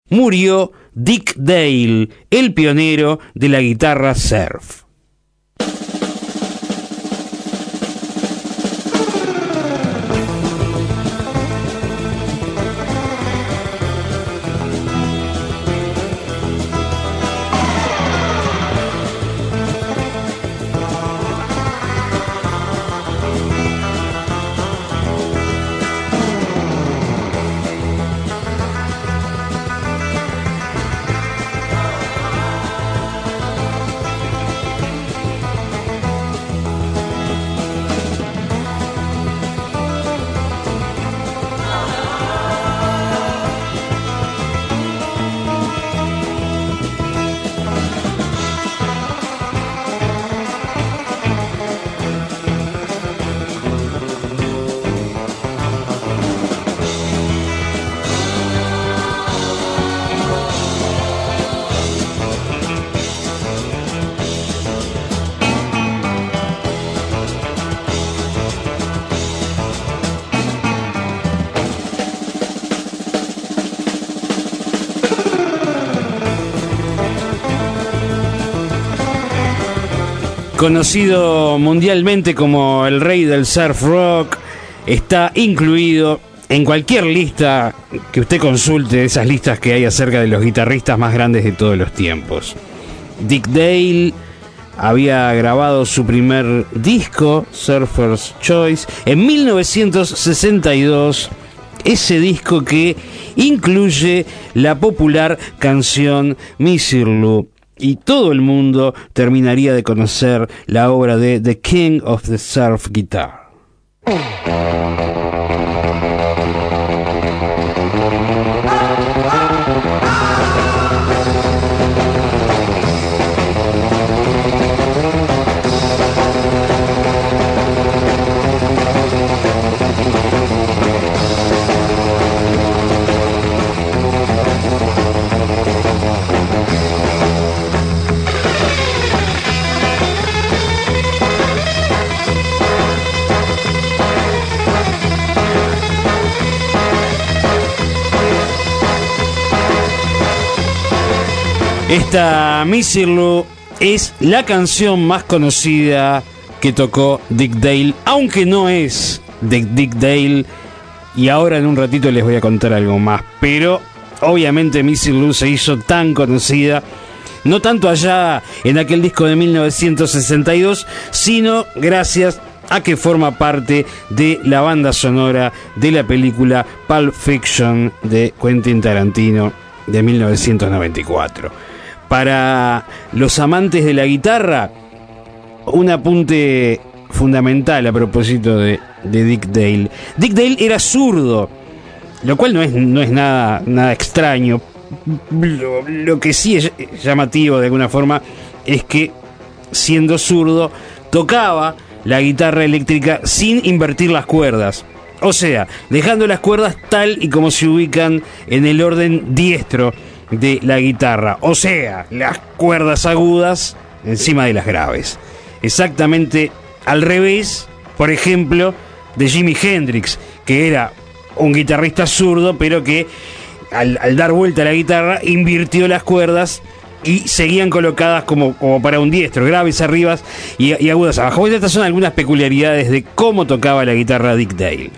murió Dick Dale, el pionero de la guitarra surf. Conocido mundialmente como el rey del surf rock, está incluido en cualquier lista que usted consulte, esas listas que hay acerca de los guitarristas más grandes de todos los tiempos. Dick Dale había grabado su primer disco, Surfer's Choice, en 1962, ese disco que incluye la popular canción Misirlou. Y todo el mundo terminaría de conocer la obra de The King of the Surf Guitar. Esta Misirlou es la canción más conocida que tocó Dick Dale, aunque no es de Dick Dale, y ahora en un ratito les voy a contar algo más, pero obviamente Misirlou se hizo tan conocida, no tanto allá en aquel disco de 1962, sino gracias a que forma parte de la banda sonora de la película Pulp Fiction de Quentin Tarantino de 1994. Para los amantes de la guitarra, un apunte fundamental a propósito de Dick Dale. Dick Dale era zurdo, lo cual no es nada extraño. Lo que sí es llamativo de alguna forma es que, siendo zurdo, tocaba la guitarra eléctrica sin invertir las cuerdas. O sea, dejando las cuerdas tal y como se ubican en el orden diestro de la guitarra, o sea, las cuerdas agudas encima de las graves, exactamente al revés, por ejemplo, de Jimi Hendrix, que era un guitarrista zurdo, pero que al dar vuelta a la guitarra invirtió las cuerdas y seguían colocadas como para un diestro, graves arriba y agudas abajo. Bueno, estas son algunas peculiaridades de cómo tocaba la guitarra Dick Dale.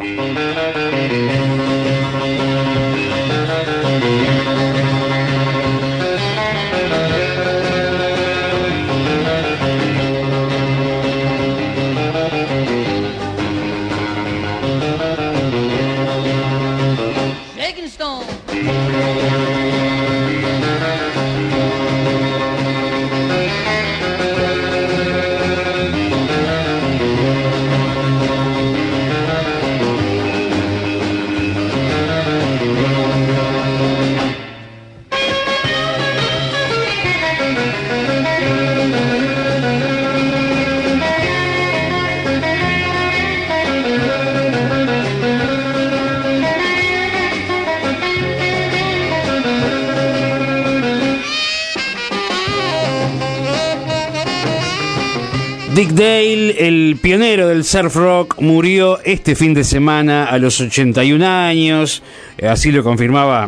Dick Dale, el pionero del surf rock, murió este fin de semana a los 81 años. Así lo confirmaba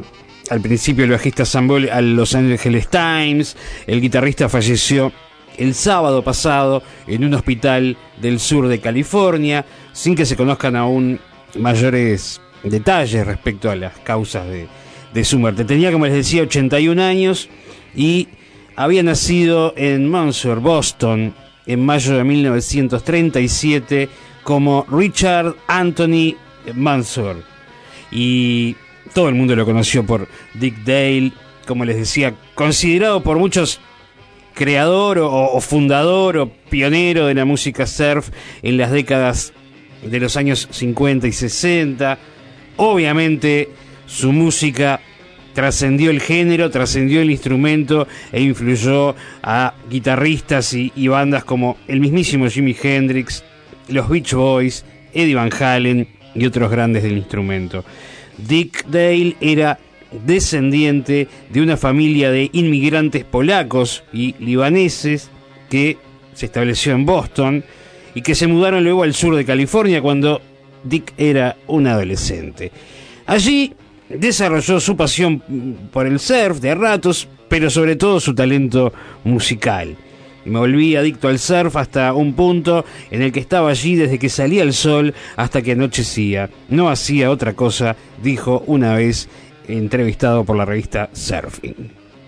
al principio el bajista Sam Boyle a Los Angeles Times. El guitarrista falleció el sábado pasado en un hospital del sur de California, sin que se conozcan aún mayores detalles respecto a las causas de su muerte. Tenía, como les decía, 81 años y había nacido en Monmouth, Boston, en mayo de 1937 como Richard Anthony Monmouth. Y todo el mundo lo conoció por Dick Dale, como les decía, considerado por muchos creador o fundador o pionero de la música surf en las décadas de los años 50 y 60. Obviamente su música trascendió el género, trascendió el instrumento e influyó a guitarristas y bandas como el mismísimo Jimi Hendrix, los Beach Boys, Eddie Van Halen y otros grandes del instrumento. Dick Dale era descendiente de una familia de inmigrantes polacos y libaneses que se estableció en Boston y que se mudaron luego al sur de California cuando Dick era un adolescente. Allí desarrolló su pasión por el surf de a ratos, pero sobre todo su talento musical. Y me volví adicto al surf hasta un punto en el que estaba allí desde que salía el sol hasta que anochecía. No hacía otra cosa, dijo una vez entrevistado por la revista Surfing.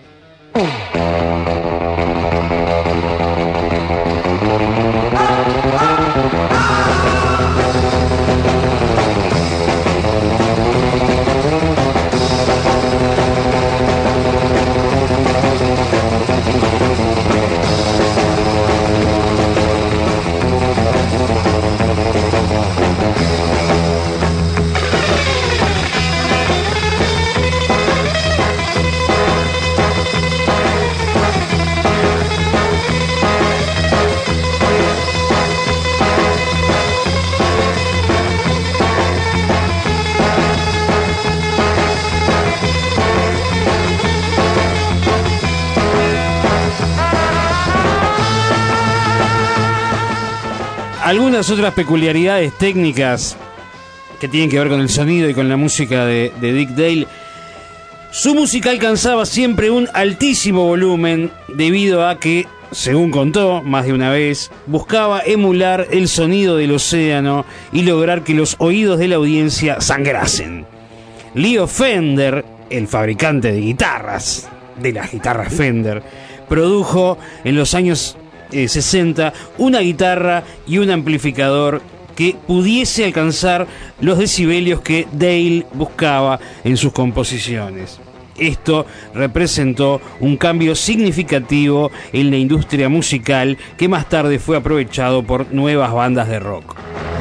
Algunas otras peculiaridades técnicas que tienen que ver con el sonido y con la música de Dick Dale. Su música alcanzaba siempre un altísimo volumen debido a que, según contó más de una vez, buscaba emular el sonido del océano y lograr que los oídos de la audiencia sangrasen. Leo Fender, el fabricante de guitarras, de las guitarras Fender, produjo en los años 60 una guitarra y un amplificador que pudiese alcanzar los decibelios que Dale buscaba en sus composiciones. Esto representó un cambio significativo en la industria musical que más tarde fue aprovechado por nuevas bandas de rock.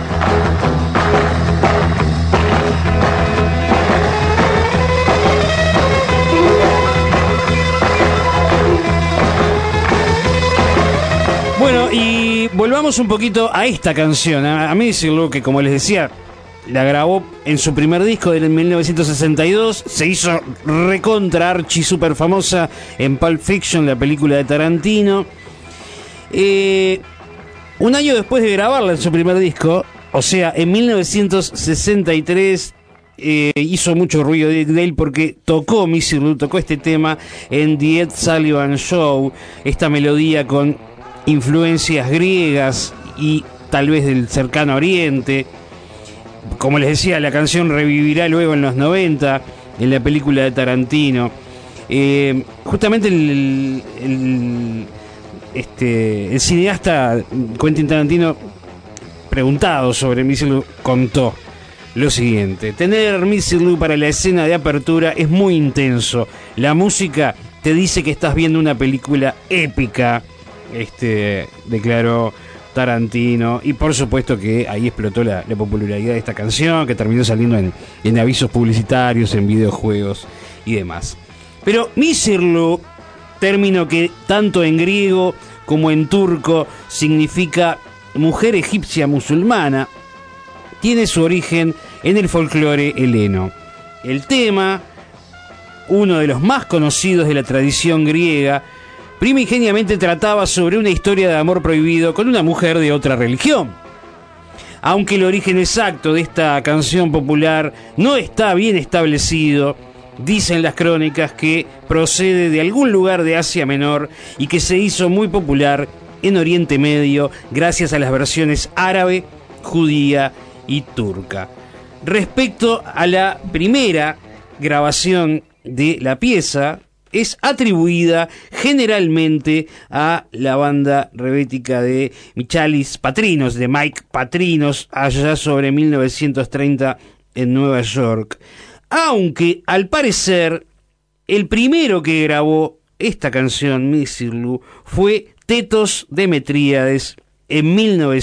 Bueno, y volvamos un poquito a esta canción, a Missing Lou, que como les decía, la grabó en su primer disco de 1962, se hizo recontra archi super famosa en Pulp Fiction, la película de Tarantino. Un año después de grabarla en su primer disco, o sea, en 1963, hizo mucho ruido Dick Dale porque tocó Missing Lou, tocó este tema en The Ed Sullivan Show, esta melodía con influencias griegas y tal vez del cercano oriente. Como les decía, la canción revivirá luego en los 90 en la película de Tarantino. Justamente el cineasta Quentin Tarantino, preguntado sobre Missing Lou, contó lo siguiente: tener Missing Lou para la escena de apertura es muy intenso. La música te dice que estás viendo una película épica, declaró Tarantino. Y por supuesto que ahí explotó la popularidad de esta canción, que terminó saliendo en avisos publicitarios, en videojuegos y demás. Pero Missing, término que tanto en griego como en turco significa mujer egipcia musulmana, tiene su origen en el folclore heleno. El tema, uno de los más conocidos de la tradición griega, primigeniamente trataba sobre una historia de amor prohibido con una mujer de otra religión. Aunque el origen exacto de esta canción popular no está bien establecido, dicen las crónicas que procede de algún lugar de Asia Menor y que se hizo muy popular en Oriente Medio gracias a las versiones árabe, judía y turca. Respecto a la primera grabación de la pieza, es atribuida generalmente a la banda rebética de Michalis Patrinos, de Mike Patrinos, allá sobre 1930 en Nueva York. Aunque, al parecer, el primero que grabó esta canción, Misirlou, fue Tetos Demetríades en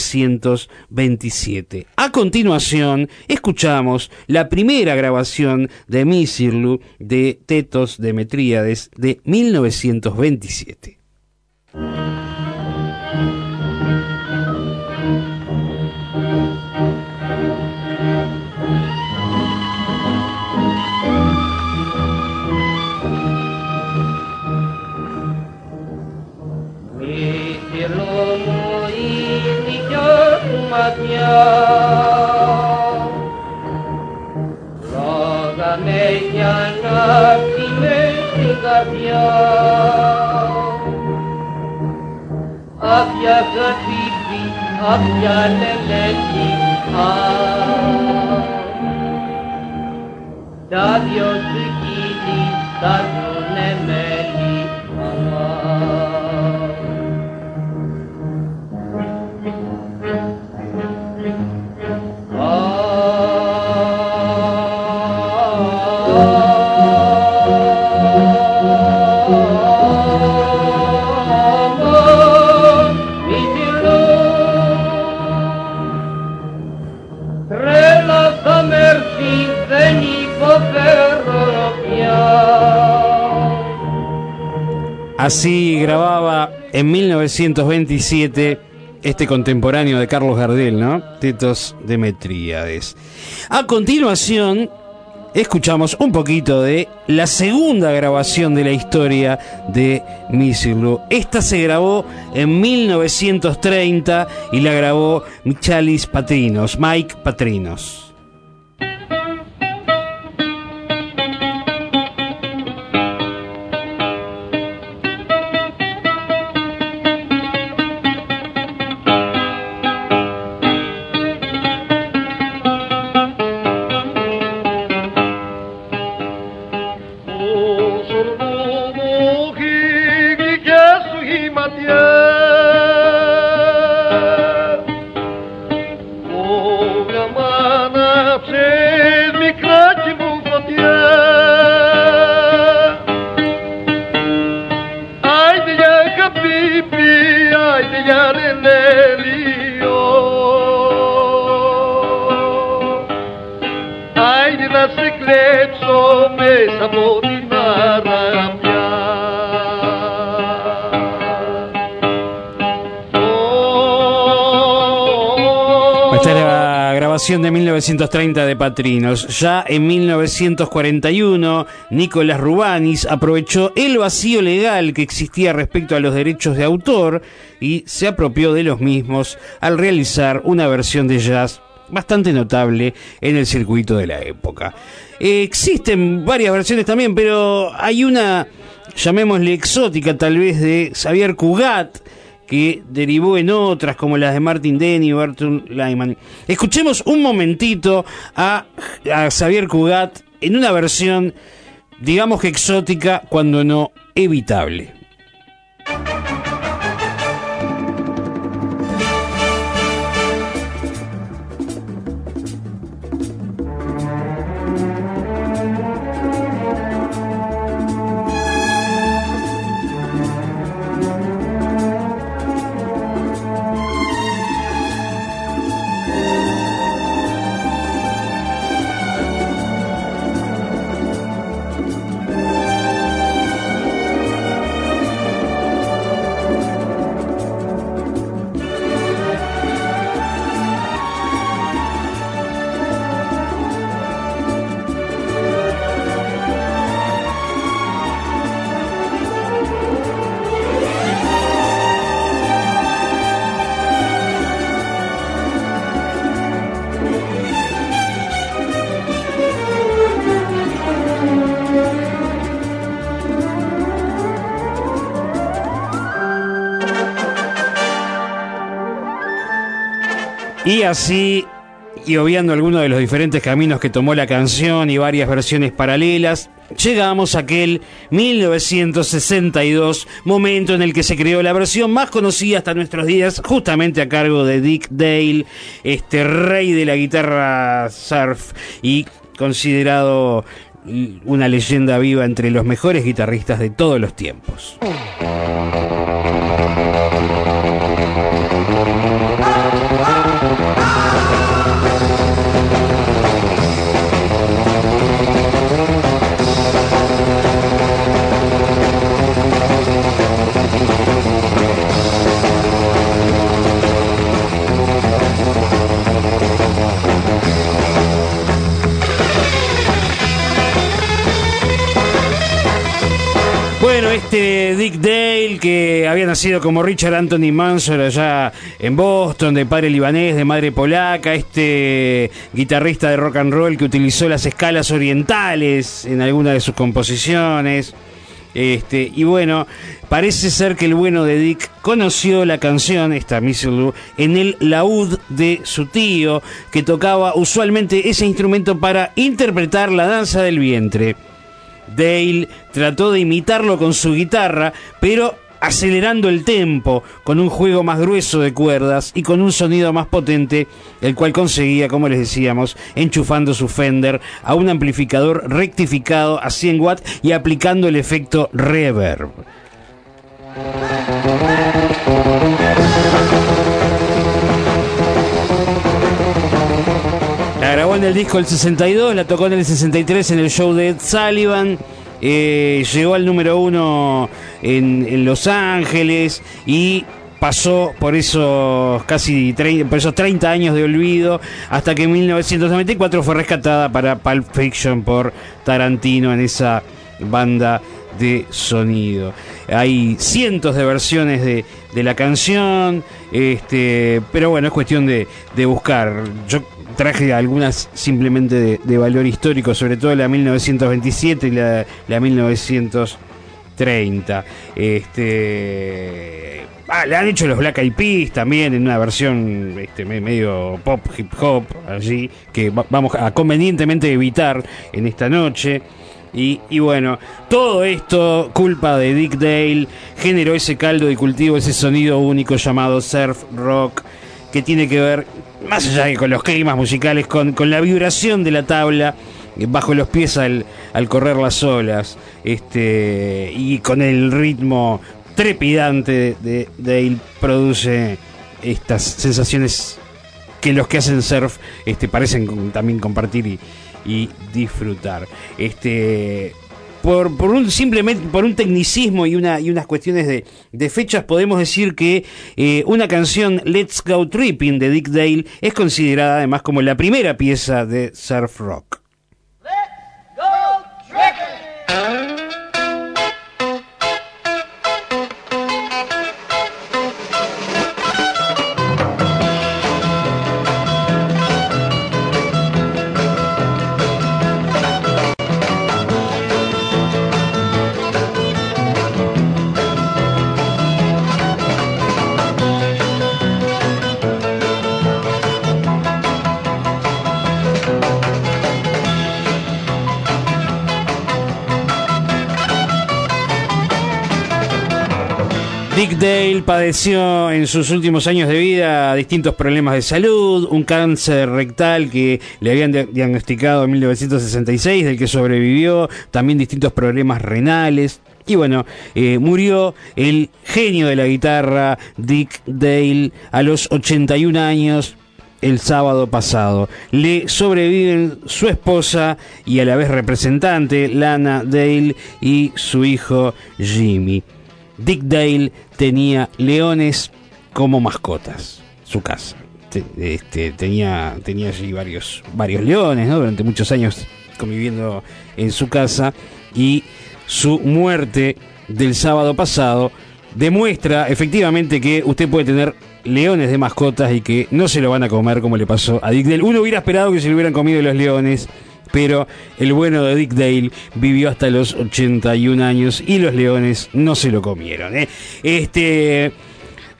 1927. A continuación, escuchamos la primera grabación de Misirlou de Tetos Demetríades de 1927. Da Dios gili stagune meli Así grababa en 1927 este contemporáneo de Carlos Gardel, ¿no? Tetos Demetríades. A continuación, escuchamos un poquito de la segunda grabación de la historia de Misirlou. Esta se grabó en 1930 y la grabó Michalis Patrinos, Mike Patrinos. De 1930 de Patrinos. Ya en 1941, Nicolás Rubanis aprovechó el vacío legal que existía respecto a los derechos de autor y se apropió de los mismos al realizar una versión de jazz bastante notable en el circuito de la época. Existen varias versiones también, pero hay una, llamémosle exótica tal vez, de Xavier Cugat, que derivó en otras como las de Martin Denny y Bertrand Lyman. Escuchemos un momentito a Xavier Cugat en una versión, digamos que exótica, cuando no evitable. Y así, y obviando algunos de los diferentes caminos que tomó la canción y varias versiones paralelas, llegamos a aquel 1962, momento en el que se creó la versión más conocida hasta nuestros días, justamente a cargo de Dick Dale, este rey de la guitarra surf y considerado una leyenda viva entre los mejores guitarristas de todos los tiempos. Bueno, este Dick Dale, que había nacido como Richard Anthony Manson allá en Boston, de padre libanés, de madre polaca, este guitarrista de rock and roll que utilizó las escalas orientales en alguna de sus composiciones. Y bueno, parece ser que el bueno de Dick conoció la canción, esta Misirlou, en el laúd de su tío, que tocaba usualmente ese instrumento para interpretar la danza del vientre. Dale trató de imitarlo con su guitarra, pero acelerando el tempo, con un juego más grueso de cuerdas y con un sonido más potente, el cual conseguía, como les decíamos, enchufando su Fender a un amplificador rectificado a 100 watts y aplicando el efecto reverb. La grabó en el disco del 62, la tocó en el 63 en el show de Ed Sullivan, llegó al número 1 en Los Ángeles y pasó por esos por esos 30 años de olvido, hasta que en 1994 fue rescatada para Pulp Fiction por Tarantino en esa banda de sonido. Hay cientos de versiones de la canción, pero bueno, es cuestión de buscar. Yo traje algunas simplemente de valor histórico, sobre todo la 1927 y la 1930. Le han hecho los Black Eyed Peas también en una versión medio pop, hip hop, allí, que vamos a convenientemente evitar en esta noche. Y bueno, todo esto, culpa de Dick Dale, generó ese caldo de cultivo, ese sonido único llamado surf rock, que tiene que ver, más allá que con los climas musicales, con la vibración de la tabla bajo los pies al correr las olas, y con el ritmo trepidante de Dale, produce estas sensaciones que los que hacen surf parecen también compartir y disfrutar. Por un tecnicismo y unas cuestiones de fechas, podemos decir que una canción, Let's Go Tripping, de Dick Dale, es considerada además como la primera pieza de surf rock. Let's go tripping. Dick Dale padeció en sus últimos años de vida distintos problemas de salud, un cáncer rectal que le habían diagnosticado en 1966, del que sobrevivió, también distintos problemas renales. Y bueno, murió el genio de la guitarra, Dick Dale, a los 81 años el sábado pasado. Le sobreviven su esposa y a la vez representante, Lana Dale, y su hijo Jimmy. Dick Dale tenía leones como mascotas, su casa. Tenía allí varios leones, ¿no? Durante muchos años conviviendo en su casa, y su muerte del sábado pasado demuestra efectivamente que usted puede tener leones de mascotas y que no se lo van a comer como le pasó a Dick Dale. Uno hubiera esperado que se lo hubieran comido los leones, pero el bueno de Dick Dale vivió hasta los 81 años y los leones no se lo comieron,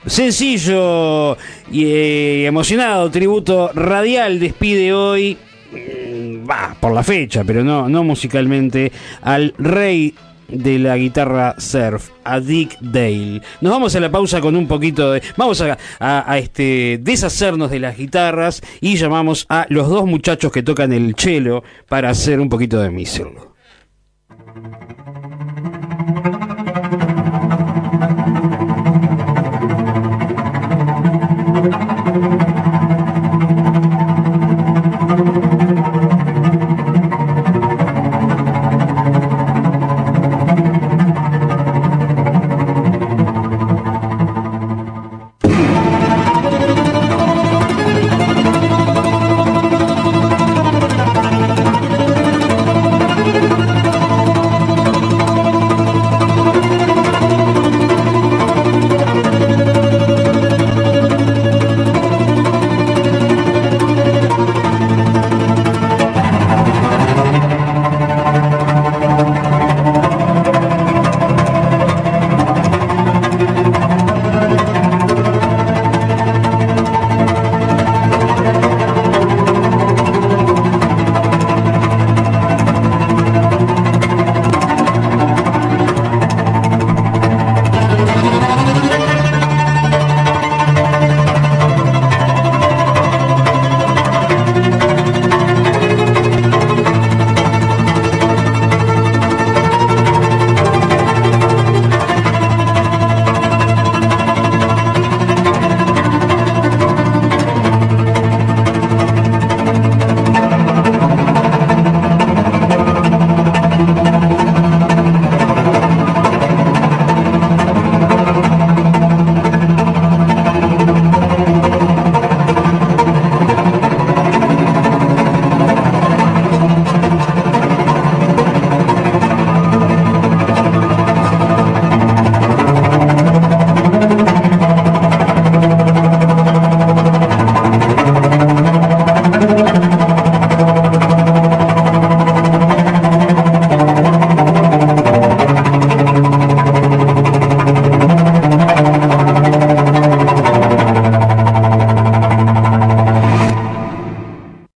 sencillo y emocionado tributo radial despide hoy, por la fecha, pero no musicalmente, al rey de la guitarra surf, a Dick Dale. Nos vamos a la pausa con un poquito de... Vamos a deshacernos de las guitarras y llamamos a los dos muchachos que tocan el cello para hacer un poquito de Miserlou.